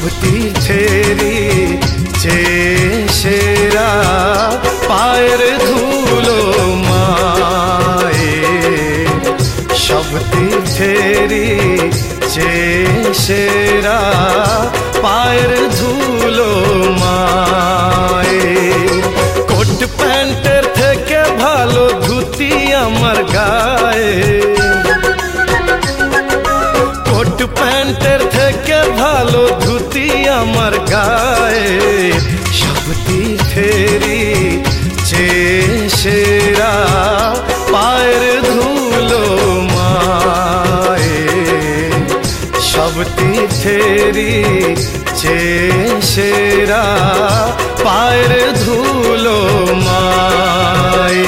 तीर्थेरी जे सेरा pier धूलो माए सब तीर्थेरी जे सेरा pier धूलो माए कोट पैंटेर थेके भालो धुती आमार गाए कोट पैंटेर थेके भालो धुती आमार गाए सब तीर्थेरी जे सेरा पायर धूलो माए सब तीर्थेरी जे सेरा पायर धूलो माए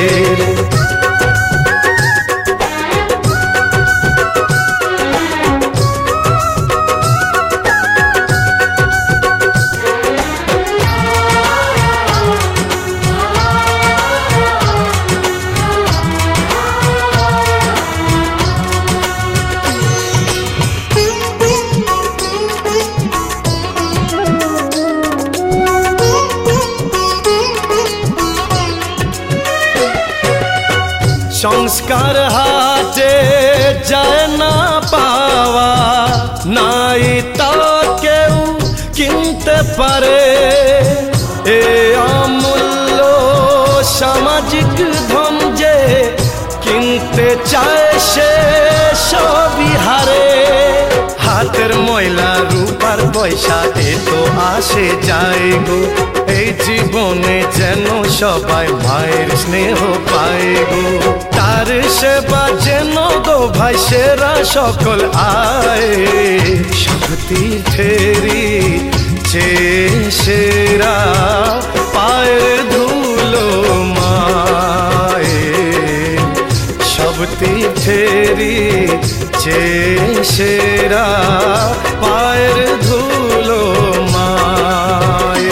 संस्कार हाटे जाए ना पावा नाई ता केउ किनते पारे ए अमूल्य सामाजिक धन जे किनते चाय से सभी हारे हाथेर मयला रूपार पैसा ए तो आसे जाए गो এই জীবনে যেন সবাই মায়ের স্নেহ পায় গো তার সেবা যেন গো ভাই সেরা সকল আয় সব তীর্থেরি যে সেরা পায়ের ধুলো মায়ে সব তীর্থেরি যে সেরা পায়ের ধুলো মায়ে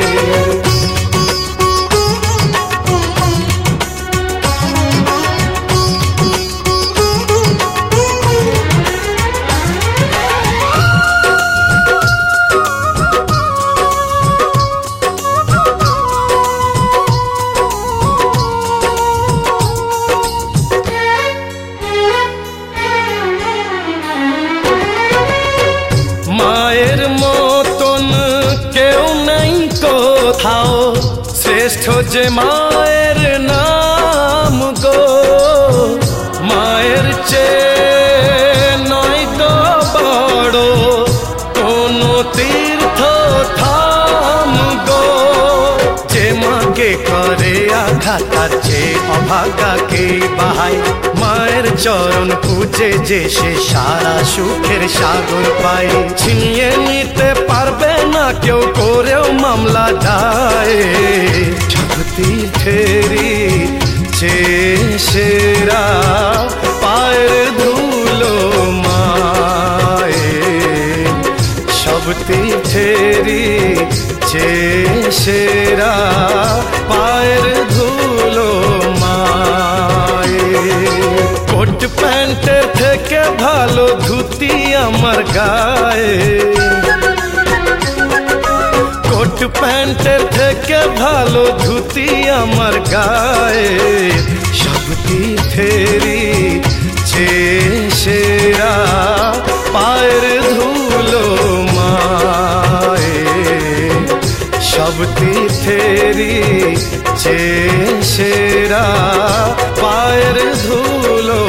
मायेर मतन केउ नहीं कोथाओ श्रेष्ठ जे मायेर नाम गो मायेर चेये नय गो बड़ो कोनो तीर्थ धाम गो जे माके करे आघात जे अभागा के बाहाय मायेर चरण पूजे जे से सारा सुखेर सागर पाए छिनिए निते पारबे ना केउ करेओ मामला दाए सब तीर्थेरी जे सेरा पायर धूलो माए सब तीर्थेरी जे सेरा पायर धूलो माए कोट पैंटेर थेके भालो धुती आमार गाए कोट पैंटेर थेके भालो धुती आमार गाए सब तीर्थेरी जे सेरा पायर धूलो माए सब तीर्थेरी जे सेरा पायर धूलो